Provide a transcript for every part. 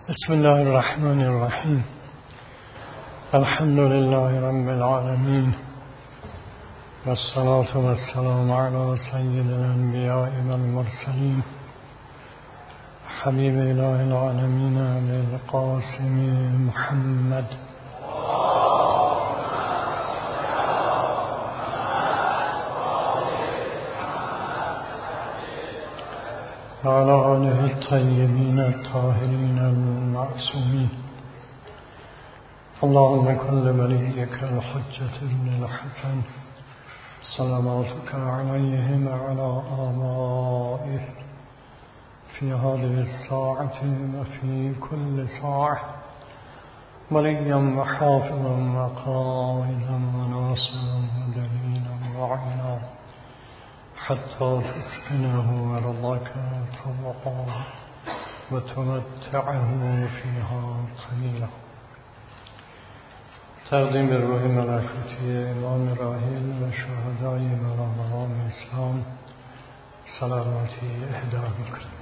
بسم الله الرحمن الرحیم. الحمد لله رب العالمین والصلاة والسلام على سید الانبیاء والمرسلین حبیب اله العالمین القاسم محمد وعلى آله الطيبين الطاهرين المعصومين. اللهم كن لوليك الحجة بن الحسن صلواتك عليهم وعلى آبائه في هذه الساعة وفي كل ساعة وليا وحافظا وقائدا وناصرا ودليلا وعينا حتى تسكنه أرضك طوعا وتمتعه فيها قليلا. تقدیم به روح ملکوتی امام راحل و شهدای مقام اسلام صلواتی اهدا می‌کنیم.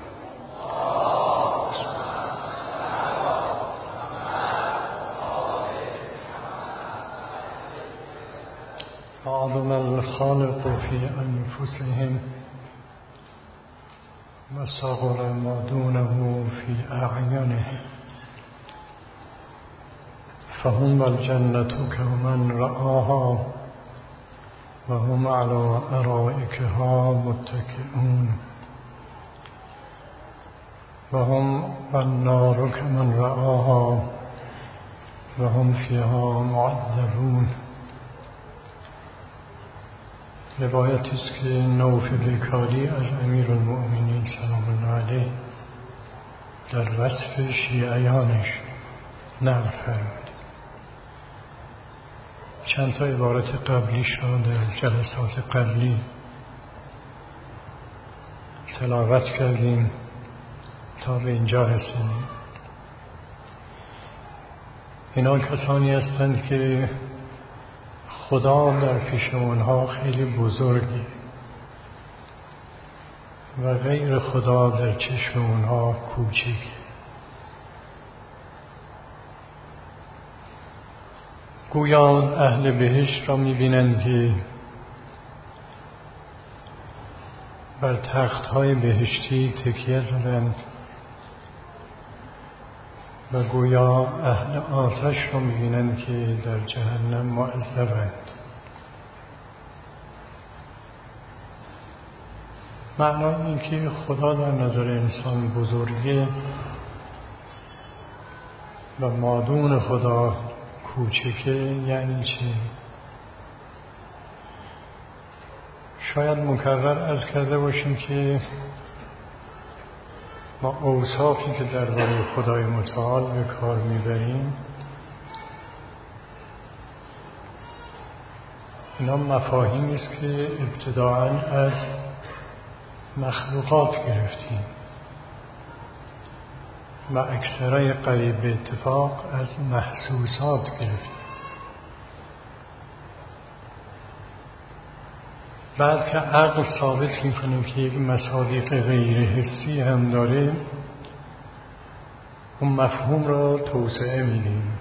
عظم الخالق في أنفسهم وصغر ما دونه في أعينه فهم الجنة كمن رآها وهم على أرائكها متكئون وهم النار كمن رآها وهم فيها معذبون. روایتی است که نوفل کاری از امیرالمؤمنین سلام الله علیه در وصف شیعیانش نقل فرمود. چند تا عبارت قبلیش را در جلسات قبلی تلاوت کردیم تا به اینجا رسیدیم. اینا کسانی هستند که خدا در پیش اونها خیلی بزرگی و غیر خدا در چشم اونها کوچک. گویا اهل بهشت را می‌بینند که بر تخت‌های بهشتی تکیه زدند و گویا اهل آتش را می‌بینند که در جهنم معذبند. معنای این که خدا در نظر انسان بزرگه و مادون خدا کوچکه یعنی چه؟ شاید مکرر عرض کرده باشیم که ما اوصافی که درباره خدای متعال به کار میبریم اینا مفاهیمی است که ابتداعاً از مخلوقات گرفتیم و اکثرای قریب به اتفاق از محسوسات گرفتیم. بعد که عقل ثابت میکنه که یک مصادیق غیر حسی هم داره اون مفهوم را توسعه میدیم.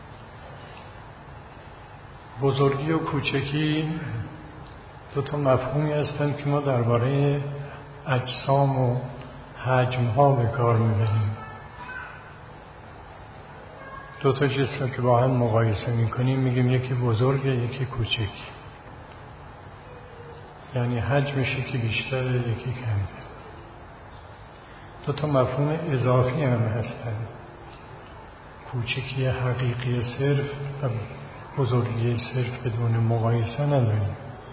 بزرگی و کوچکی دو تا مفهومی هستند که ما درباره اجسام و حجم ها به کار میبریم. دو تا جسم که با هم مقایسه میکنیم میگیم یکی بزرگه یکی کوچک، یعنی حجمش یکی بیشتره یکی کمتره. دو تا مفهوم اضافی هم هستن، کوچکی حقیقی صرف و بزرگی صرف بدون مقایسه نداریم.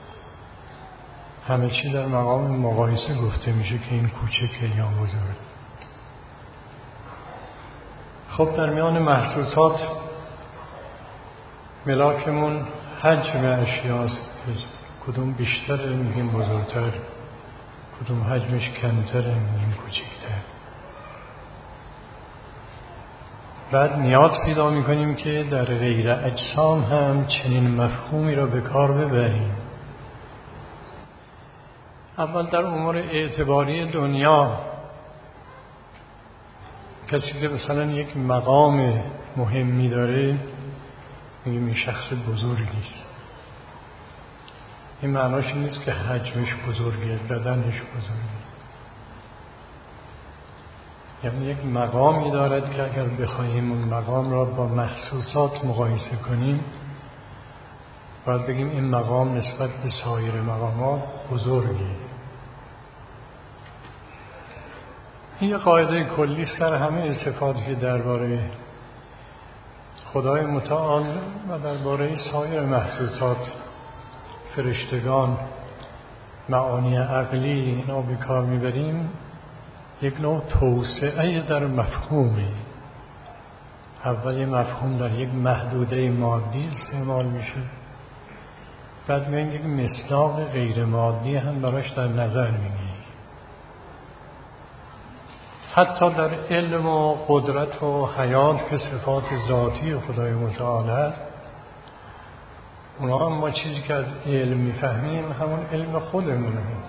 همه چی در مقام مقایسه گفته میشه که این کوچکه یا بزرگ. خب در میان محسوسات ملاکمون حجم اشیاست، کدوم بیشتره میگیم بزرگتر، کدوم حجمش کمتره میگیم کوچکتر. بعد نیاز پیدا میکنیم که در غیر اجسام هم چنین مفهومی را به کار ببریم. اول در امور اعتباری دنیا کسی که مثلا یک مقام مهمی داره میگیم این شخص بزرگی است. این معناش نیست که حجمش بزرگه، بدنش بزرگه. یعنی یک مقامی دارد که اگر بخواهیم اون مقام را با محسوسات مقایسه کنیم باید بگیم این مقام نسبت به سایر مقامات بزرگه. این یه قاعده کلی است در همه صفاتی که درباره خدای متعال و درباره سایر محسوسات، فرشتگان، معانی عقلی اینا به کار میبریم. یک نوع توسعه در مفهومی. اول مفهوم در یک محدوده مادی استعمال میشه، بعد میگیم یک مصداق غیر مادی هم براش در نظر میگیریم. حتی در علم و قدرت و حیات که صفات ذاتی خدای متعال هست، اونا هم ما چیزی که از علم میفهمیم همون علم خودمون هست.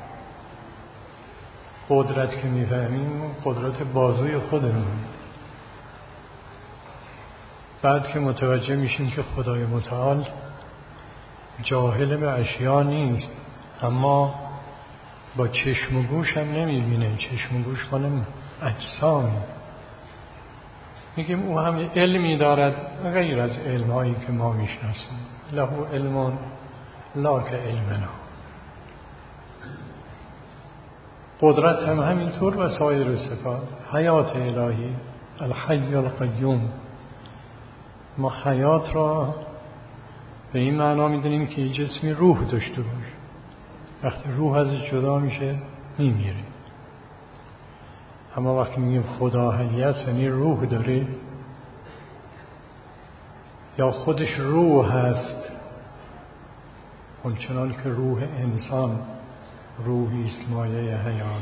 قدرت که میفهمیم قدرت بازوی خودمون. بعد که متوجه میشیم که خدای متعال جاهل به اشیا نیست، اما با چشم و گوش هم نمیبینه. چشم و گوش مال اجسام. میگیم او هم علمی دارد غیر از علمهایی که ما میشناسیم. له علم لا که علمنا. قدرت هم همینطور و سایر صفات. حیات الهی، الحی القیوم. ما حیات را به این معنا میدونیم که جسمی روح داشته باشه. وقتی روح ازش جدا میشه میمیره. اما وقتی میگیم خدا حی است یعنی روح داره یا خودش روح هست، اونچنان که روح انسان روحی است مایه حیات.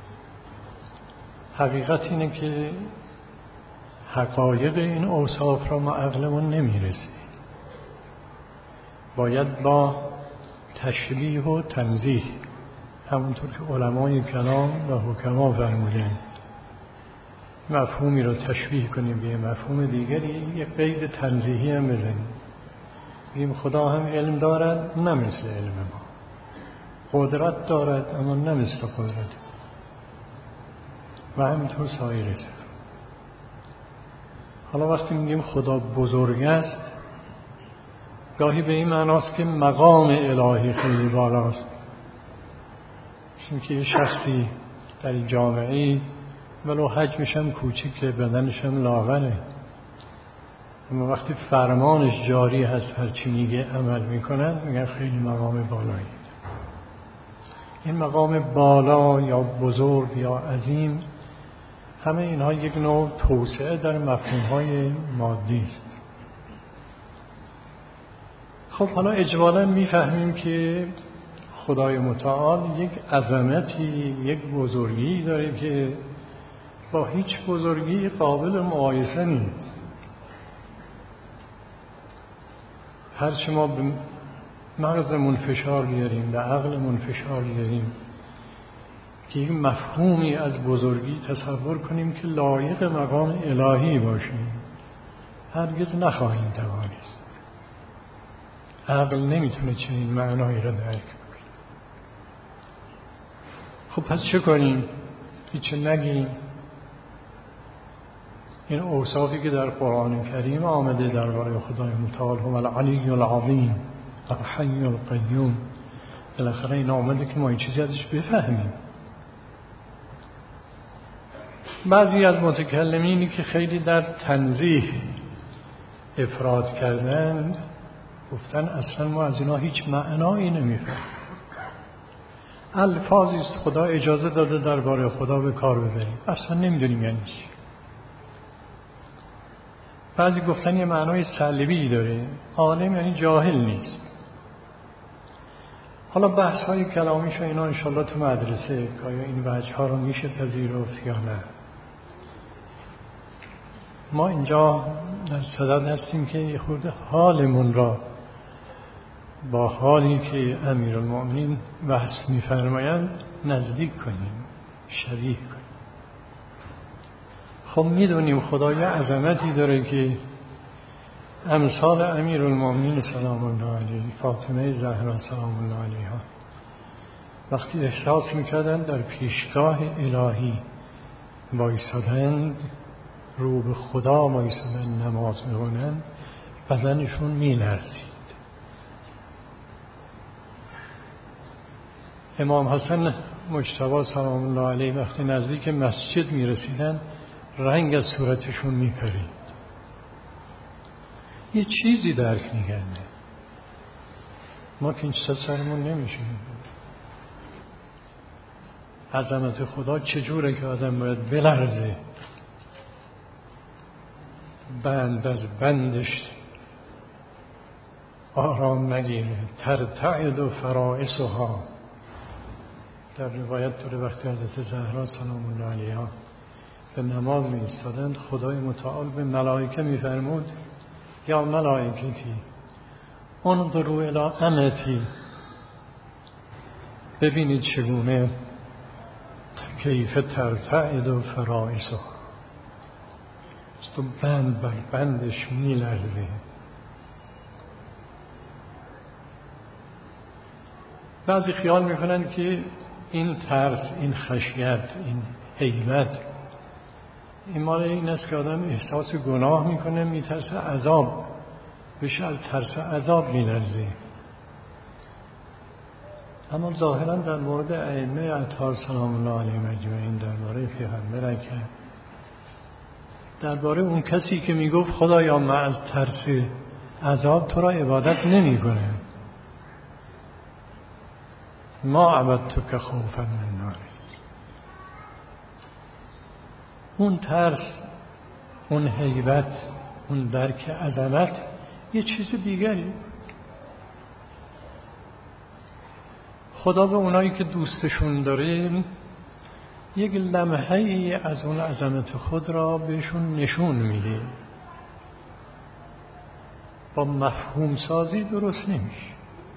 حقیقت اینه که حقایق این اوصاف را ما عقلمون نمیرسیم. باید با تشبیه و تنزیه، همونطور که علمای کلام و حکما فرمودن، مفهومی رو تشبیه کنیم به مفهوم دیگری، یک قید تنزیهی هم بزنیم. بگیم خدا هم علم دارد نه مثل علم ما، قدرت دارد اما نه مثل قدرت، و همینطور سایر است. حالا وقتی میگیم خدا بزرگ است، گاهی به این معناست که مقام الهی خیلی بالاست. مثل که یه شخصی در این جامعه ولو حجمش هم کوچیکه، بدنش هم لاغره، اما وقتی فرمانش جاری هست هرچی میگه عمل میکنن، میگن خیلی مقام بالایی. این مقام بالا یا بزرگ یا عظیم، همه اینها یک نوع توسعه در مفهوم‌های مادی است. خب حالا اجمالاً میفهمیم که خدای متعال یک عظمتی، یک بزرگی داره که با هیچ بزرگی قابل مقایسه نیست. هرچی ما به مغزمون فشار بیاریم، به عقلمون فشار بیاریم که یک مفهومی از بزرگی تصور کنیم که لایق مقام الهی باشیم، هرگز نخواهیم توانست. عقل نمیتونه چنین معنایی را درک کنه. خب پس چه کنیم؟ هیچ نگیم. این اوصافی که در قرآن کریم آمده درباره خدای متعال، هو العلی العظیم الحی القیوم، بالاخره این آمده که ما این چیزی ازش بفهمیم. بعضی از متکلمینی که خیلی در تنزیه افراد کردن گفتن اصلا ما از اینا هیچ معنایی نمیفهمیم. الفاظی است خدا اجازه داده درباره خدا به کار ببریم، اصلا نمیدونیم یعنی چی. بعضی گفتن یه معنای سلبی داره، عالم یعنی جاهل نیست. حالا بحث های کلامیش و اینا انشالله تو مدرسه آیا این وجه ها رو میشه پذیرفت یا نه. ما اینجا در صدد هستیم که خود حالمون را با حالی که امیرالمؤمنین وصف می‌فرمایند نزدیک کنیم، شبیه کنیم. خب میدونیم خدا یه عظمتی داره که امثال امیرالمومنین سلام الله علیه، فاطمه زهرا سلام الله علیها وقتی احساس میکردن در پیشگاه الهی وایسادن، رو به خدا وایسادن، نماز میخونن، بدنشون میلرزید. امام حسن مجتبی سلام الله علیه وقتی نزدیک مسجد میرسیدن رنگ از صورتشون میپرید. یه چیزی درک می‌کنه. ما که این سرمون نمیشه. عظمت خدا چجوره که آدم باید بلرزه، بند از بندش آرام نگیره. ترتعد و فرائسها در روایت داره وقتی حضرت زهرا سلام الله علیها به نماز می ایستادند خدای متعال به ملائکه می فرمود یا ملائکتی انظروا الی امتی، ببینید چگونه کیف ترتعد و فرائسها، تو بند بر بندش می لرزه. بعضی خیال میکنن که این ترس، این خشیت، این هیبت این مال این است که آدم احساس گناه میکنه، میترسه عذاب بشه، از ترس عذاب میلرزه. اما ظاهرا در مورد ائمه اطهار سلام الله علیهم اجمعین، درباره پیغمبر اکرم، درباره اون کسی که میگفت خدایا من از ترس عذاب تو را عبادت نمیکنه، ما عبدتک خوفا من نار، اون ترس، اون هیبت، اون درک عظمت یه چیز دیگری. خدا به اونایی که دوستشون داره یک لمحه‌ای از اون عظمت خود را بهشون نشون میده. با مفهوم سازی درست نمیشه.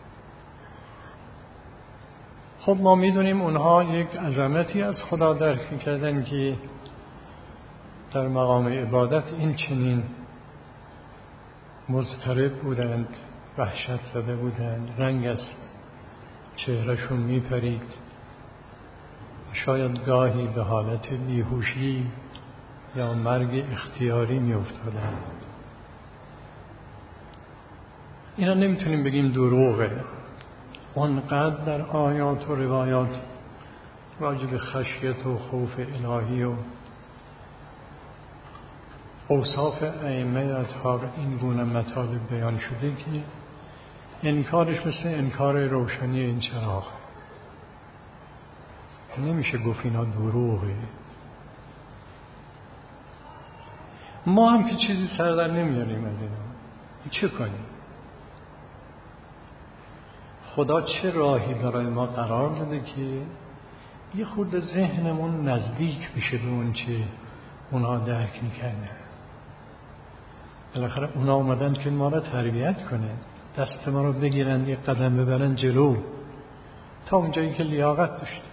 خب ما میدونیم اونها یک عظمتی از خدا درک میکردن که در مقام عبادت این چنین مضطرب بودند، وحشت زده بودند، رنگ از چهرهشون میپرید، شاید گاهی به حالت بیهوشی یا مرگ اختیاری میافتادند. اینا نمیتونیم بگیم دروغه. اونقدر در آیات و روایات راجع به خشیت و خوف الهی و اوصاف ائمه اطهار این گونه مطالب بیان شده که انکارش مثل انکار روشنی این چراغ. نمیشه گفت اینا دروغه. ما هم که چیزی سر در نمیاریم از اینا، چه کنیم؟ خدا چه راهی برای ما قرار داده که یه خورده ذهنمون نزدیک بشه به اون چه اونا درک میکنه. بالاخره اونا اومدن که ما را تربیت کنه، دست ما رو بگیرن، یه قدم ببرن جلو تا اونجایی که لیاقت داشته باشه.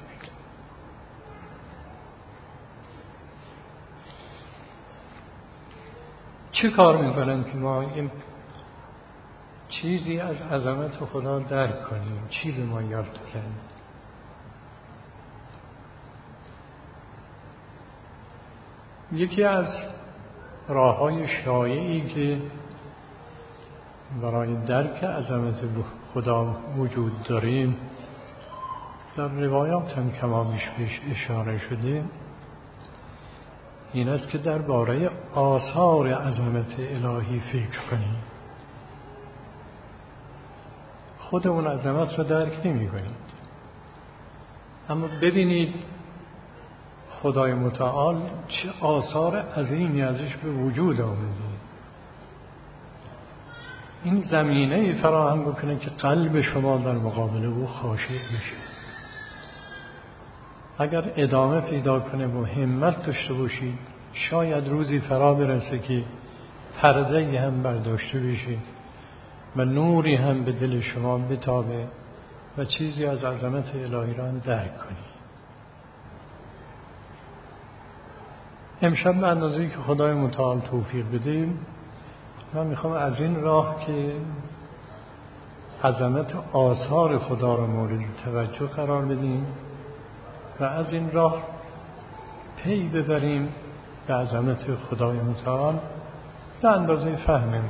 چه کار میکنن که ما این چیزی از عظمت خدا درک کنیم؟ چی به ما یاد دادن؟ یکی از راه‌های شایعی که برای درک عظمت خدا وجود داریم، در روایات هم کمابیش بهش اشاره شده، این است که درباره آثار عظمت الهی فکر کنیم. خود اون عظمت رو درک نمی کنید، اما ببینید خدای متعال چه آثار عظیمی ازش به وجود آمده. این زمینه فراهم بکنه که قلب شما در مقابل او خاشع بشه. اگر ادامه پیدا کنه و همت داشته باشید، شاید روزی فرا برسه که پرده هم برداشته بشه و نوری هم به دل شما بتابه و چیزی از عظمت الهی را درک کنید. امشب به اندازه‌ای که خدای متعال توفیق بده من میخوام از این راه که عظمت آثار خدا را مورد توجه قرار بدیم و از این راه پی ببریم به عظمت خدای متعال به اندازه فهممون.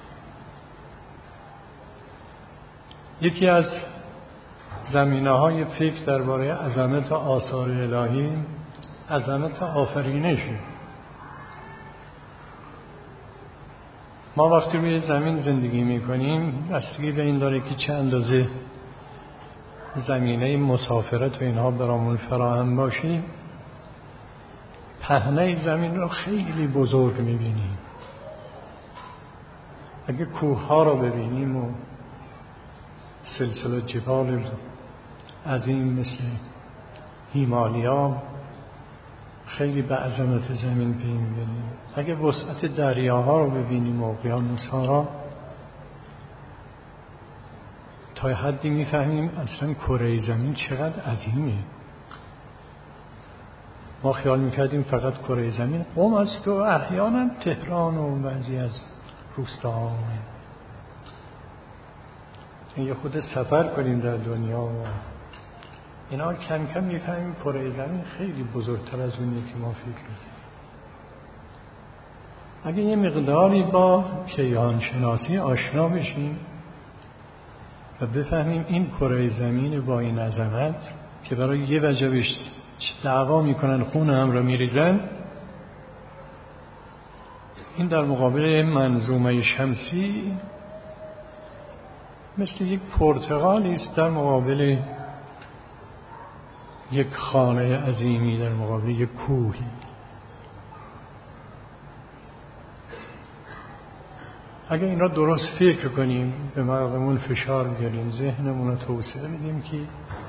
یکی از زمینه‌های فکر درباره عظمت آثار الهی عظمت آفرینشه. ما وقتی روی زمین زندگی میکنیم بستگی به این داره که چه اندازه زمینه مسافرت و اینها برامون فراهم باشه. پهنه زمین رو خیلی بزرگ میبینیم. اگه کوه ها رو ببینیم و سلسله جبال عظیم مثل هیمالیا خیلی به عظمت زمین پی میبینیم. اگه وسعت دریاها رو ببینیم و اقیانوس‌ها را تا حدی میفهمیم اصلا کره زمین چقدر عظیمه. ما خیال میکردیم فقط کره زمین قم است و احیانا تهران و بعضی از روستاها. یه خود سفر کنیم در دنیا و اینا کم کم میفهمیم کره زمین خیلی بزرگتر از اونیه که ما فکر میکنیم. اگه یه مقداری با کیهان شناسی آشنا بشیم و بفهمیم این کره زمین با این عظمت که برای یه وجبش دعوا میکنن خون هم را میریزن، این در مقابل منظومه شمسی مثل یک پرتقالی است در مقابل یک خانه عظیمی، در مقابل یک کوهی. اگر این را درست فکر کنیم، به مغزمون فشار بیاریم، ذهنمون رو توسعه بدیم که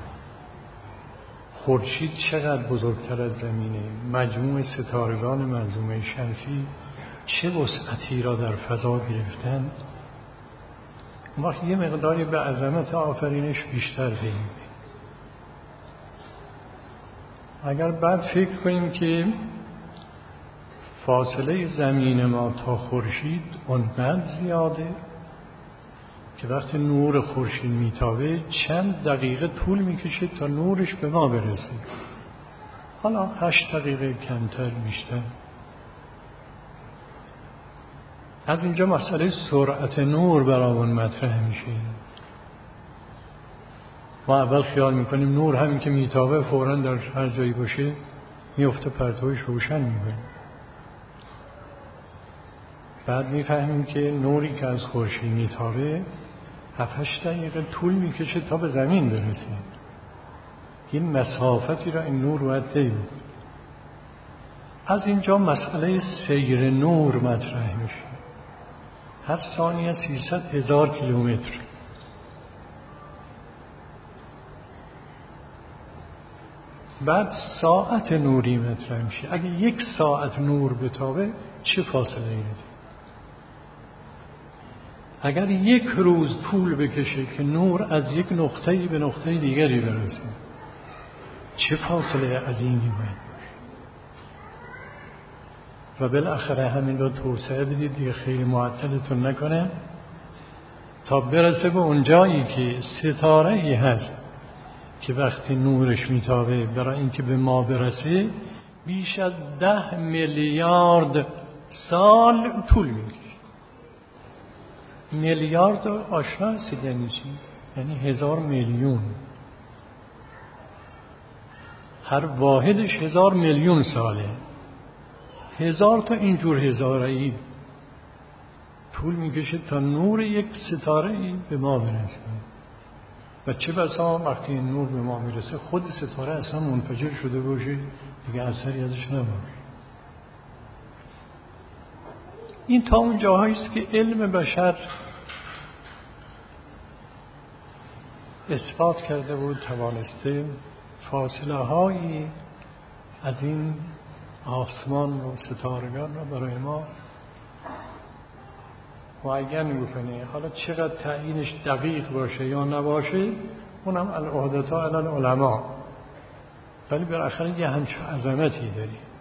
خورشید چقدر بزرگتر از زمینه، مجموع ستارگان منظومه شمسی چه وسعتی را در فضا گرفتن، ما یه مقداری به عظمت آفرینش بیشتر ببینیم. اگر بعد فکر کنیم که فاصله زمین ما تا خورشید اونقدر زیاده که وقتی نور خورشید میتابه چند دقیقه طول میکشه تا نورش به ما برسه، حالا 8 دقیقه کمتر بیشتر. از اینجا مسئله سرعت نور برامون مطرح میشه. ما اول خیال میکنیم نور همین که میتابه فوراً در هر جایی باشه میفته پرتوش روشن میکنه. بعد میفهمیم که نوری که از خورشید میتابه 7-8 دقیقه طول میکشه تا به زمین برسه. این مسافتی را این نور باید طی کنه. از اینجا مسئله سیر نور مطرح میشه. هر ثانیه 300,000 کیلومتر. بعد ساعت نوری مطرح میشه. اگه 1 ساعت نور بتابه چه فاصله ایه؟ اگر 1 روز طول بکشه که نور از یک نقطه‌ای به نقطه دیگری برسه چه فاصله عظیمی باید. و بالاخره همین رو توسعه بدید دیگه، خیلی معطلتون نکنه تا برسه به اون جایی که ستاره‌ای هست که وقتی نورش میتابه برای اینکه به ما برسه بیش از 10 میلیارد سال طول میکشه. میلیارد آشنا هستید یعنی چی؟ یعنی 1000 میلیون. هر واحدش 1000 میلیون ساله. 1000 تا اینجور هزاره‌ای طول میکشه تا نور یک ستاره‌ای به ما برسه. و چه بسا وقتی این نور به ما میرسه خود ستاره اصلا منفجر شده باشه دیگه اثری ازش نباشه. این تا اون جاهایی است که علم بشر اثبات کرده بود توانسته فاصله هایی از این آسمان و ستارگان را برای ما معین بکنه. حالا چقدر تعیینش دقیق باشه یا نباشه اونم العهدتا علی العلماء، ولی بالاخره یه همچون عظمتی داریم.